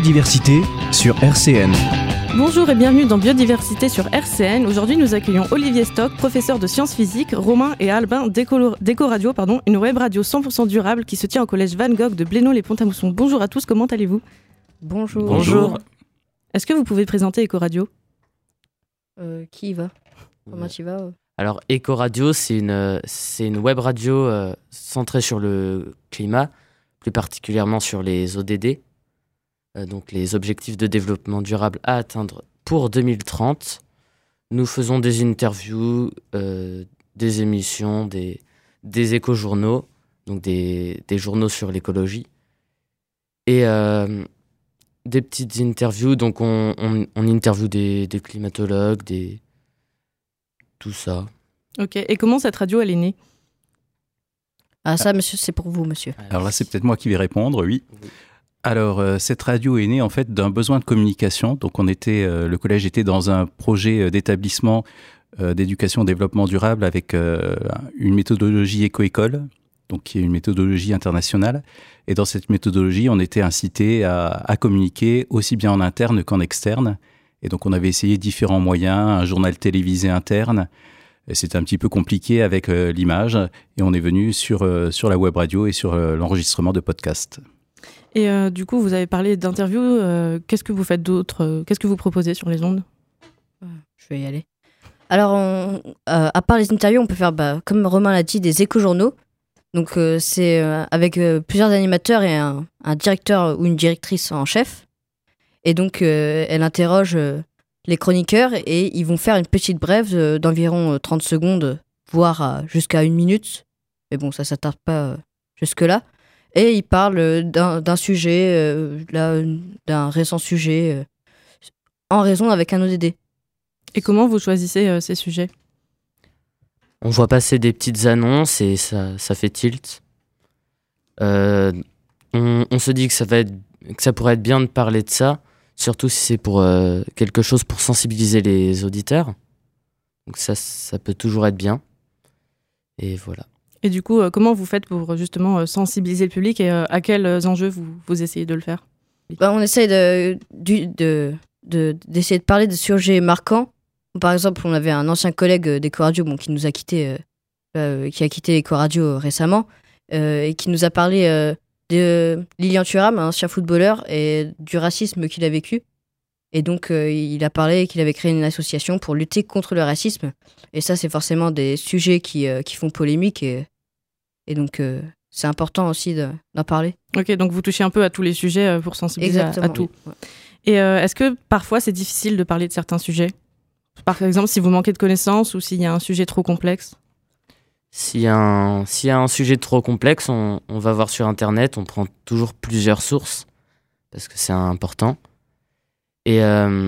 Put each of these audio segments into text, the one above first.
Biodiversité sur RCN. Bonjour et bienvenue dans Biodiversité sur RCN. Aujourd'hui, nous accueillons Olivier Stock, professeur de sciences physiques, Romain et Albin d'Ecoradio, une web radio 100% durable qui se tient au collège Van Gogh de Blénaud-les-Pont-à-Mousson. Bonjour à tous, comment allez-vous ? Bonjour. Est-ce que vous pouvez présenter Ecoradio ? Qui y va ? Comment tu vas ? Alors, Ecoradio, c'est une web radio centrée sur le climat, plus particulièrement sur les ODD, donc les objectifs de développement durable à atteindre pour 2030. Nous faisons des interviews, des émissions, des éco-journaux, donc des journaux sur l'écologie, et des petites interviews. Donc, on interviewe des climatologues, tout ça. Ok, et comment cette radio, elle est née ? Ah ça, monsieur, c'est pour vous, monsieur. Alors là, c'est peut-être moi qui vais répondre, oui. Alors, cette radio est née en fait d'un besoin de communication. Donc, le collège était dans un projet d'établissement d'éducation au développement durable avec une méthodologie éco-école, donc qui est une méthodologie internationale. Et dans cette méthodologie, on était incité à communiquer aussi bien en interne qu'en externe. Et donc, on avait essayé différents moyens, un journal télévisé interne. Et c'était un petit peu compliqué avec l'image. Et on est venu sur la web radio et sur l'enregistrement de podcasts. Et du coup, vous avez parlé d'interviews. Qu'est-ce que vous faites d'autre ? Qu'est-ce que vous proposez sur les ondes ? Je vais y aller. Alors, à part les interviews, on peut faire, comme Romain l'a dit, des éco-journaux. Donc, c'est avec plusieurs animateurs et un directeur ou une directrice en chef. Et donc, elle interroge les chroniqueurs et ils vont faire une petite brève d'environ 30 secondes, voire jusqu'à 1 minute. Mais bon, ça ne s'attarde pas jusque-là. Et ils parlent d'un sujet, d'un récent sujet, en raison avec un ODD. Et comment vous choisissez ces sujets ? On voit passer des petites annonces et ça fait tilt. On se dit que ça pourrait être bien de parler de ça, surtout si c'est pour quelque chose pour sensibiliser les auditeurs. Donc ça peut toujours être bien. Et voilà. Et du coup, comment vous faites pour justement sensibiliser le public et à quels enjeux vous essayez de le faire ? On essaye d'essayer de parler de sujets marquants. Par exemple, on avait un ancien collègue d'Ecoradio qui nous a quitté, qui a quitté Ecoradio récemment, et qui nous a parlé de Lilian Thuram, un ancien footballeur, et du racisme qu'il a vécu. Et donc, il a parlé qu'il avait créé une association pour lutter contre le racisme. Et ça, c'est forcément des sujets qui font polémique. Et donc, c'est important aussi d'en parler. Ok, donc vous touchez un peu à tous les sujets pour sensibiliser à tout. Ouais. Et est-ce que parfois, c'est difficile de parler de certains sujets ? Par exemple, si vous manquez de connaissances ou s'il y a un sujet trop complexe ? S'il y a un sujet trop complexe, on va voir sur Internet, on prend toujours plusieurs sources, parce que c'est important. Et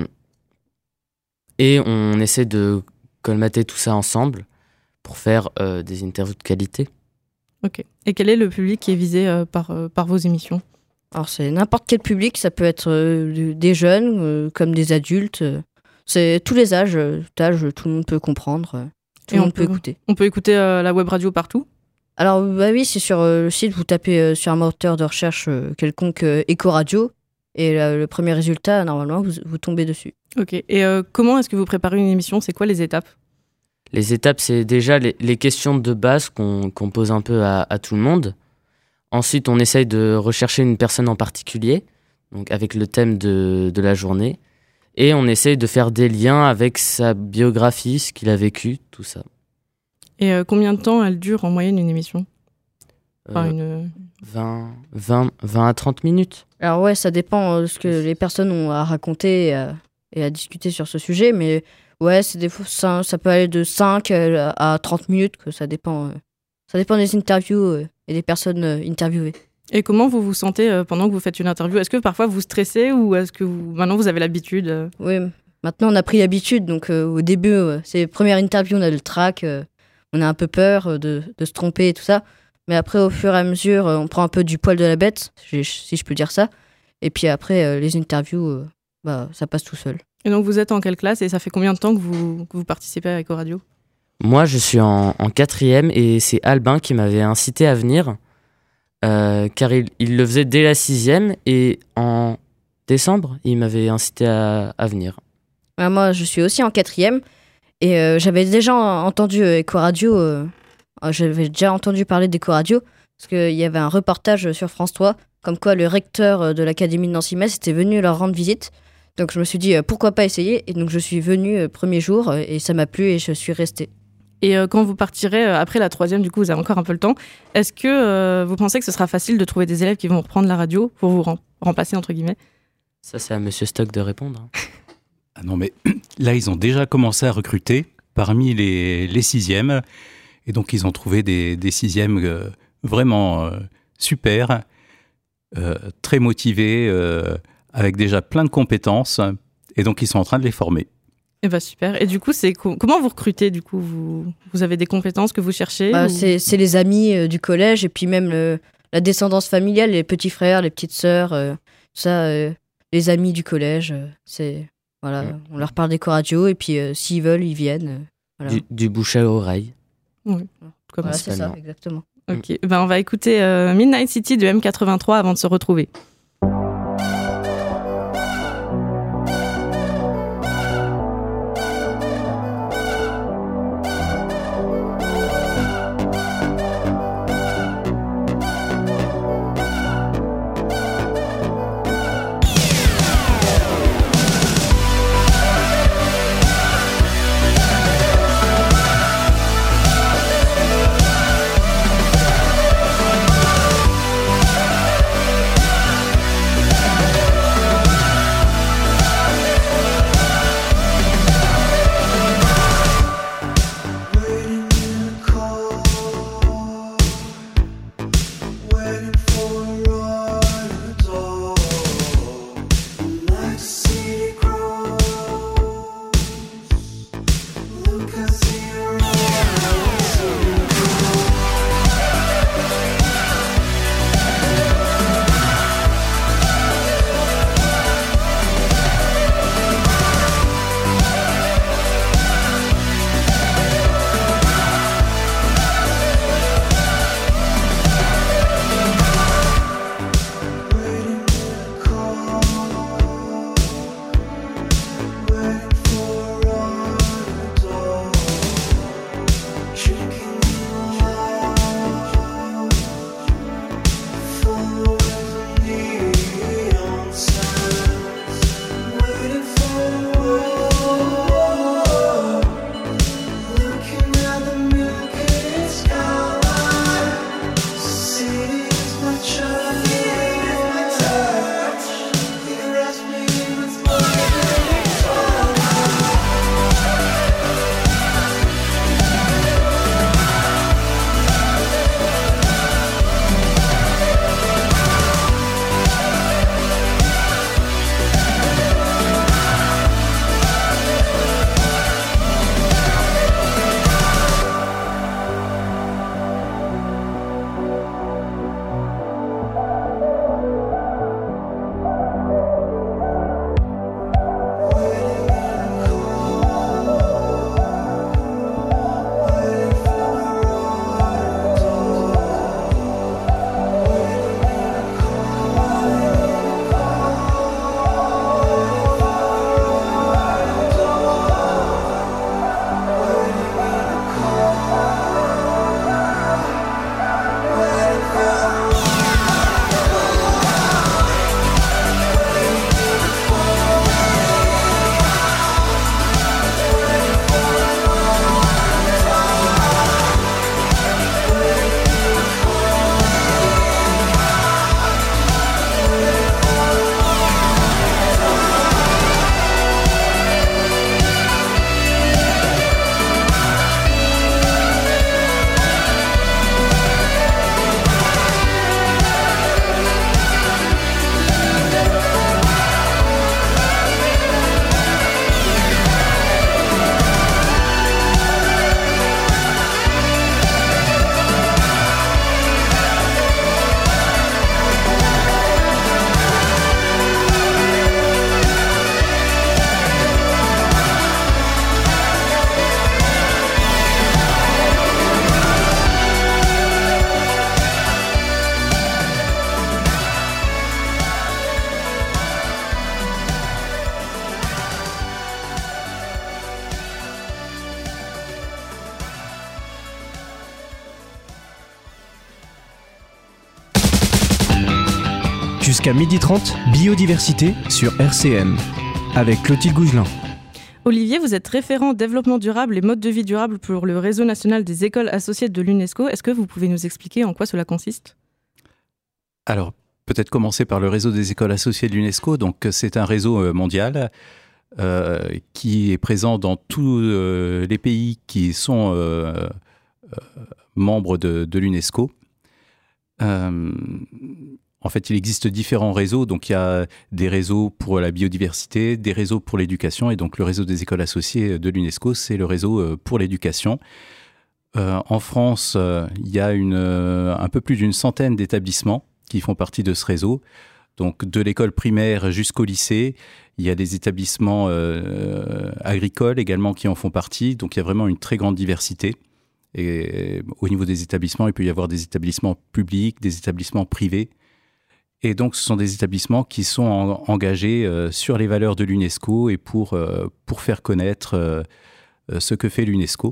on essaie de colmater tout ça ensemble pour faire des interviews de qualité. Ok. Et quel est le public qui est visé par vos émissions ? Alors, c'est n'importe quel public, ça peut être des jeunes comme des adultes. C'est tous les âges, tout le monde peut comprendre, tout le monde peut écouter. On peut écouter la web radio partout ? Alors, oui, c'est sur le site, vous tapez sur un moteur de recherche quelconque Ecoradio. Et le premier résultat, normalement, vous tombez dessus. Ok. Et comment est-ce que vous préparez une émission ? C'est quoi les étapes ? Les étapes, c'est déjà les questions de base qu'on pose un peu à tout le monde. Ensuite, on essaye de rechercher une personne en particulier, donc avec le thème de la journée. Et on essaye de faire des liens avec sa biographie, ce qu'il a vécu, tout ça. Et combien de temps elle dure en moyenne une émission ? 20 à 30 minutes. Alors ouais, ça dépend de ce que les personnes ont à raconter et à discuter sur ce sujet, mais ouais, ça peut aller de 5 à 30 minutes, que ça dépend des interviews et des personnes interviewées. Et comment vous vous sentez pendant que vous faites une interview ? Est-ce que parfois vous stressez ou est-ce que maintenant vous avez l'habitude ? Oui, maintenant on a pris l'habitude, donc au début, c'est les premières interviews, on a le trac, on a un peu peur de se tromper et tout ça. Mais après, au fur et à mesure, on prend un peu du poil de la bête, si je peux dire ça. Et puis après, les interviews, ça passe tout seul. Et donc, vous êtes en quelle classe et ça fait combien de temps que vous participez à Ecoradio ? Moi, je suis en 4e et c'est Albin qui m'avait incité à venir car il le faisait dès la 6e et en décembre. Il m'avait incité à venir. Moi, je suis aussi en 4e et j'avais déjà entendu Ecoradio. J'avais déjà entendu parler d'Ecoradio parce qu'il y avait un reportage sur France 3 comme quoi le recteur de l'Académie de Nancy-Metz était venu leur rendre visite. Donc je me suis dit pourquoi pas essayer, et donc je suis venue premier jour et ça m'a plu et je suis restée. Et quand vous partirez après la 3e, du coup vous avez encore un peu le temps, est-ce que vous pensez que ce sera facile de trouver des élèves qui vont reprendre la radio pour vous remplacer entre guillemets? Ça, c'est à Monsieur Stock de répondre. Hein. Ah non, mais là, ils ont déjà commencé à recruter parmi les 6e. Et donc, ils ont trouvé des 6e vraiment super, très motivés, avec déjà plein de compétences. Et donc, ils sont en train de les former. Eh ben super. Et du coup, comment vous recrutez du coup vous avez des compétences que vous cherchez ou... C'est les amis du collège et puis même la descendance familiale, les petits frères, les petites sœurs, ça, les amis du collège. Voilà, on leur parle d'Ecoradio et puis s'ils veulent, ils viennent. Voilà. Du bouche à oreille. Oui, Voilà, c'est ça, exactement. Ok, ben on va écouter Midnight City de M83 avant de se retrouver. Jusqu'à 12h30, biodiversité sur RCN, avec Clotilde Gougelin. Olivier, vous êtes référent développement durable et mode de vie durable pour le réseau national des écoles associées de l'UNESCO. Est-ce que vous pouvez nous expliquer en quoi cela consiste ? Alors, peut-être commencer par le réseau des écoles associées de l'UNESCO. Donc, c'est un réseau mondial qui est présent dans tous les pays qui sont membres de l'UNESCO. En fait, il existe différents réseaux. Donc, il y a des réseaux pour la biodiversité, des réseaux pour l'éducation. Et donc, le réseau des écoles associées de l'UNESCO, c'est le réseau pour l'éducation. En France, il y a un peu plus d'une centaine d'établissements qui font partie de ce réseau. Donc, de l'école primaire jusqu'au lycée. Il y a des établissements agricoles également qui en font partie. Donc, il y a vraiment une très grande diversité. Et au niveau des établissements, il peut y avoir des établissements publics, des établissements privés. Et donc, ce sont des établissements qui sont engagés sur les valeurs de l'UNESCO et pour faire connaître ce que fait l'UNESCO.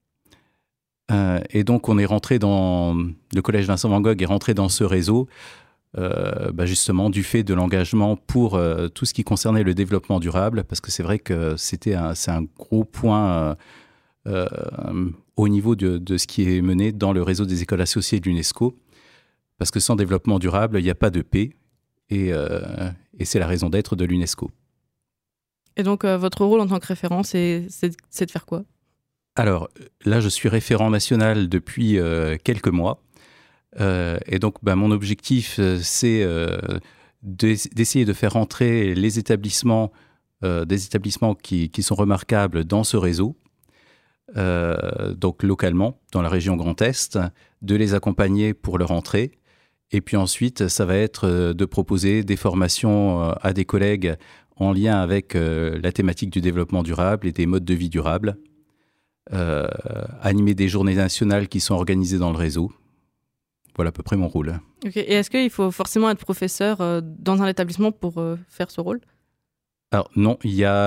Et donc, on est rentré le Collège Vincent Van Gogh est rentré dans ce réseau, justement, du fait de l'engagement pour tout ce qui concernait le développement durable, parce que c'est vrai que c'est un gros point au niveau de ce qui est mené dans le réseau des écoles associées de l'UNESCO. Parce que sans développement durable, il n'y a pas de paix. Et c'est la raison d'être de l'UNESCO. Et donc, votre rôle en tant que référent, c'est de faire quoi ? Alors, là, je suis référent national depuis quelques mois. Et donc, mon objectif, c'est d'essayer de faire entrer les établissements, des établissements qui sont remarquables dans ce réseau. Donc, localement, dans la région Grand Est, de les accompagner pour leur entrée. Et puis ensuite, ça va être de proposer des formations à des collègues en lien avec la thématique du développement durable et des modes de vie durables, animer des journées nationales qui sont organisées dans le réseau. Voilà à peu près mon rôle. Okay. Et est-ce qu'il faut forcément être professeur dans un établissement pour faire ce rôle ? Alors non,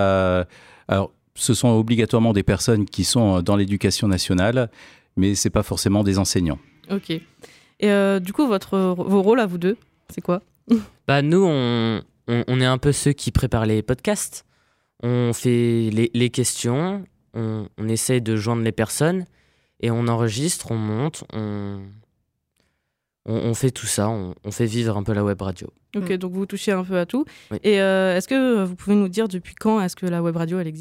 ce sont obligatoirement des personnes qui sont dans l'éducation nationale, mais ce n'est pas forcément des enseignants. Ok. Et du coup, vos rôles à vous deux, c'est quoi ? Nous, on est un peu ceux qui préparent les podcasts. On fait les questions, on essaie de joindre les personnes et on enregistre, on monte, on fait tout ça, on fait vivre un peu la web radio. Ok, donc vous touchez un peu à tout. Oui. Et est-ce que vous pouvez nous dire depuis quand est-ce que la web radio, elle existe ?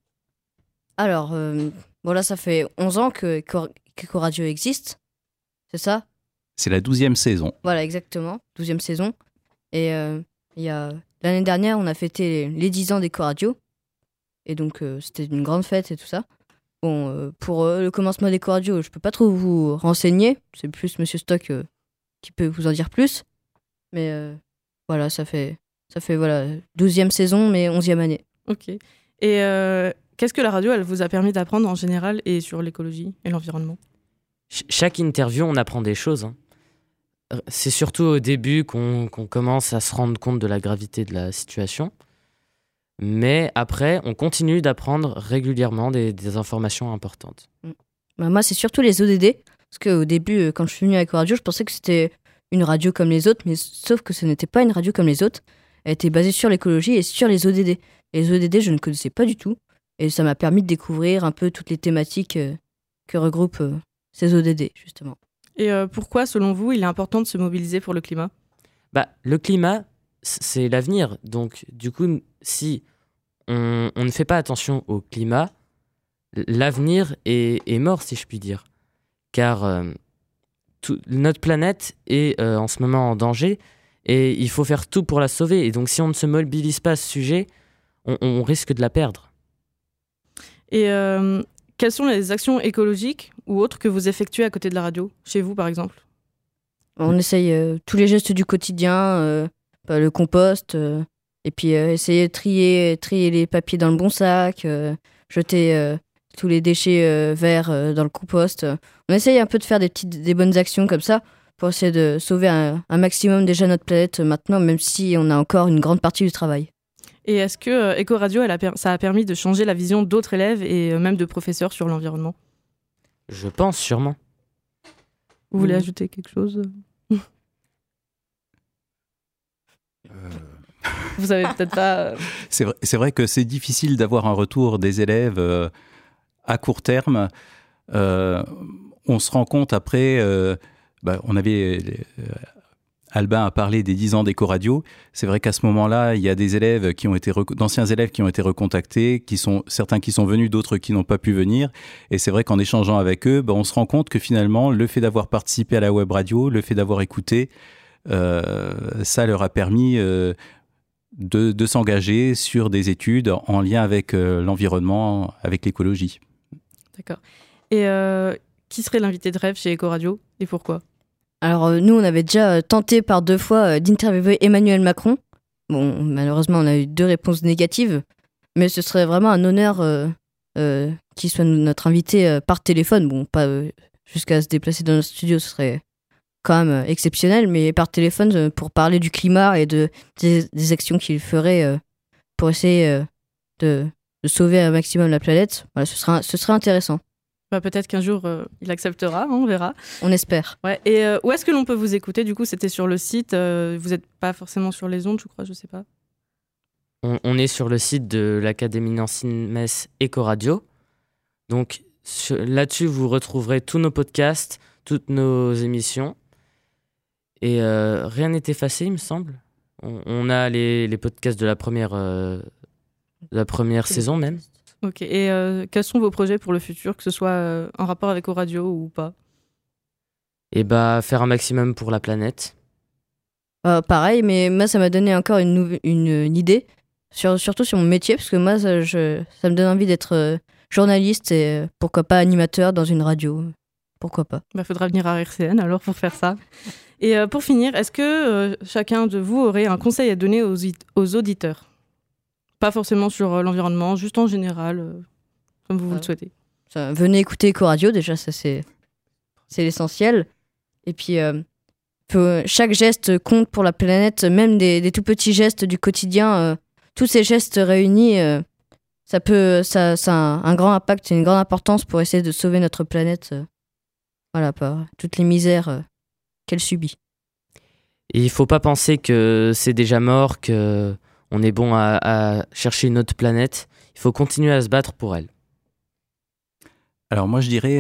Alors, là, ça fait 11 ans que Radio existe, c'est ça ? C'est la 12e saison. Voilà, exactement, 12e saison. Et l'année dernière, on a fêté les 10 ans d'Eco-Radio. Et donc, c'était une grande fête et tout ça. Bon, pour le commencement d'Eco-Radio, je peux pas trop vous renseigner. C'est plus Monsieur Stock qui peut vous en dire plus. Mais voilà, ça fait 12e saison, mais 11e année. Ok. Et qu'est-ce que la radio, elle vous a permis d'apprendre en général et sur l'écologie et l'environnement ? Chaque interview, on apprend des choses. C'est surtout au début qu'on commence à se rendre compte de la gravité de la situation. Mais après, on continue d'apprendre régulièrement des informations importantes. Moi, c'est surtout les ODD. Parce qu'au début, quand je suis venue avec Radio, je pensais que c'était une radio comme les autres, mais sauf que ce n'était pas une radio comme les autres. Elle était basée sur l'écologie et sur les ODD. Et les ODD, je ne connaissais pas du tout. Et ça m'a permis de découvrir un peu toutes les thématiques que regroupent ces ODD, justement. Et pourquoi, selon vous, il est important de se mobiliser pour le climat ? Le climat, c'est l'avenir. Donc, du coup, si on ne fait pas attention au climat, l'avenir est mort, si je puis dire. Car notre planète est en ce moment en danger et il faut faire tout pour la sauver. Et donc, si on ne se mobilise pas à ce sujet, on risque de la perdre. Et quelles sont les actions écologiques ou autres que vous effectuez à côté de la radio, chez vous par exemple ? On essaye tous les gestes du quotidien, le compost, et puis essayer de trier les papiers dans le bon sac, jeter tous les déchets verts dans le compost. On essaye un peu de faire des bonnes actions comme ça pour essayer de sauver un maximum déjà notre planète maintenant, même si on a encore une grande partie du travail. Et est-ce que Eco-Radio, ça a permis de changer la vision d'autres élèves et même de professeurs sur l'environnement ? Je pense sûrement. Vous voulez ajouter quelque chose ? Vous avez peut-être pas... C'est vrai que c'est difficile d'avoir un retour des élèves à court terme. On se rend compte après, on avait... Albin a parlé des 10 ans d'Ecoradio. C'est vrai qu'à ce moment-là, il y a des élèves d'anciens élèves qui ont été recontactés, certains qui sont venus, d'autres qui n'ont pas pu venir. Et c'est vrai qu'en échangeant avec eux, on se rend compte que finalement, le fait d'avoir participé à la web radio, le fait d'avoir écouté, ça leur a permis de s'engager sur des études en lien avec l'environnement, avec l'écologie. D'accord. Et qui serait l'invité de rêve chez Ecoradio et pourquoi ? Alors nous, on avait déjà tenté par 2 fois d'interviewer Emmanuel Macron. Bon, malheureusement, on a eu 2 réponses négatives, mais ce serait vraiment un honneur qu'il soit notre invité par téléphone. Bon, pas jusqu'à se déplacer dans notre studio, ce serait quand même exceptionnel, mais par téléphone pour parler du climat et des actions qu'il ferait pour essayer de sauver un maximum la planète. Voilà, ce serait intéressant. Peut-être qu'un jour, il acceptera, on verra. On espère. Ouais. Et où est-ce que l'on peut vous écouter ? Du coup, c'était sur le site. Vous n'êtes pas forcément sur les ondes, je crois, je sais pas. On est sur le site de l'Académie Nancy-Metz Ecoradio. Donc là-dessus, vous retrouverez tous nos podcasts, toutes nos émissions. Et rien n'est effacé, il me semble. On a les podcasts de la première saison même. Ok, et quels sont vos projets pour le futur, que ce soit en rapport avec Ecoradio ou pas ? Et faire un maximum pour la planète. Pareil, mais moi ça m'a donné encore une idée, surtout sur mon métier, parce que moi ça me donne envie d'être journaliste et pourquoi pas animateur dans une radio. Pourquoi pas ? Faudra venir à RCN alors pour faire ça. Et pour finir, est-ce que chacun de vous aurait un conseil à donner aux auditeurs ? Pas forcément sur l'environnement, juste en général, comme vous le souhaitez. Venez écouter Ecoradio, déjà, ça c'est l'essentiel. Et puis, chaque geste compte pour la planète, même des tout petits gestes du quotidien. Tous ces gestes réunis, ça a un grand impact et une grande importance pour essayer de sauver notre planète. Par toutes les misères qu'elle subit. Et il ne faut pas penser que c'est déjà mort, que... on est bon à chercher une autre planète. Il faut continuer à se battre pour elle. Alors moi, je dirais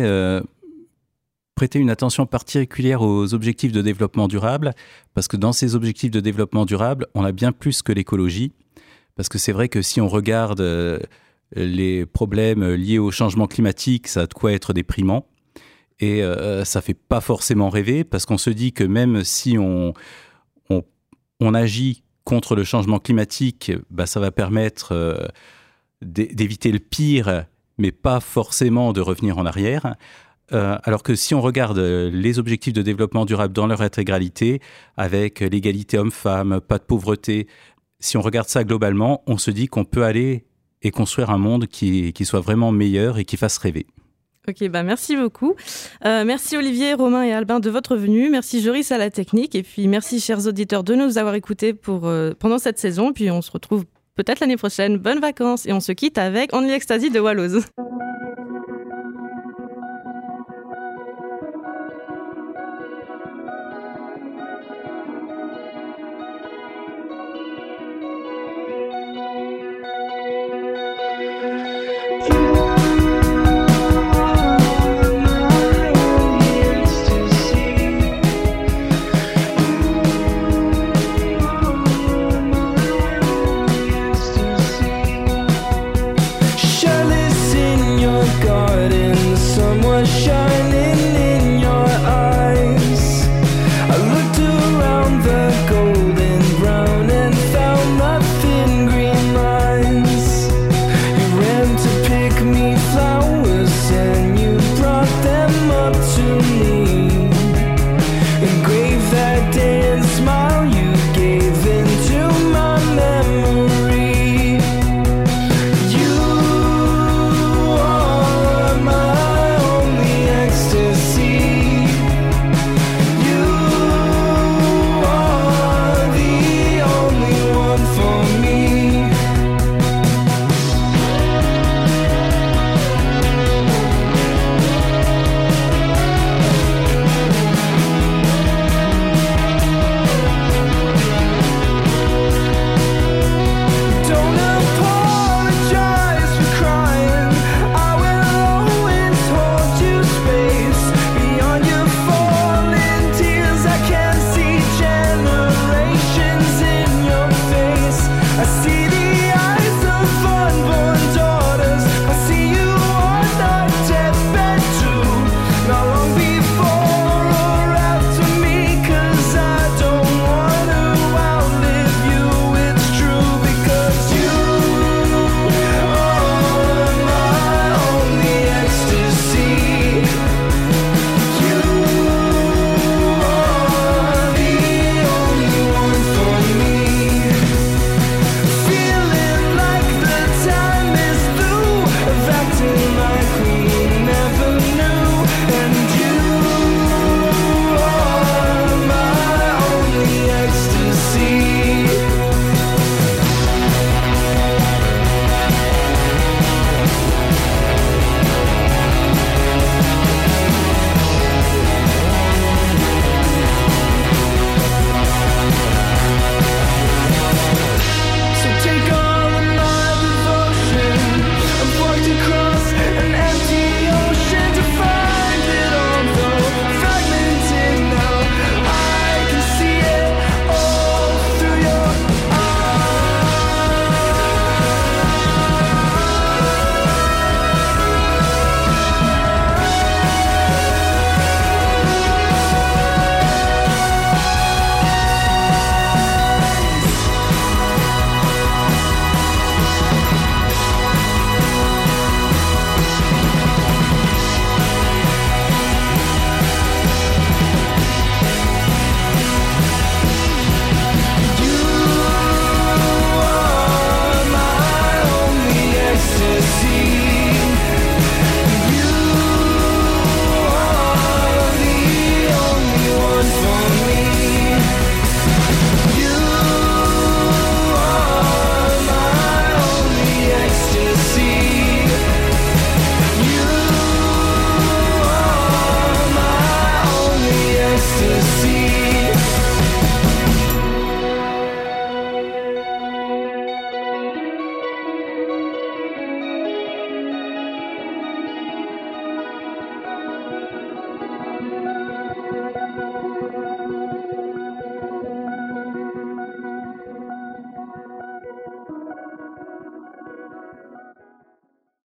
prêter une attention particulière aux objectifs de développement durable, parce que dans ces objectifs de développement durable, on a bien plus que l'écologie. Parce que c'est vrai que si on regarde les problèmes liés au changement climatique, ça a de quoi être déprimant. Et ça ne fait pas forcément rêver, parce qu'on se dit que même si on agit contre le changement climatique, ça va permettre d'éviter le pire, mais pas forcément de revenir en arrière. Alors que si on regarde les objectifs de développement durable dans leur intégralité, avec l'égalité homme-femme, pas de pauvreté, si on regarde ça globalement, on se dit qu'on peut aller et construire un monde qui soit vraiment meilleur et qui fasse rêver. Ok, merci beaucoup. Merci Olivier, Romain et Albin de votre venue. Merci Joris à la technique. Et puis merci chers auditeurs de nous avoir écoutés pendant cette saison. Puis on se retrouve peut-être l'année prochaine. Bonnes vacances. Et on se quitte avec Only Ecstasy de Wallows.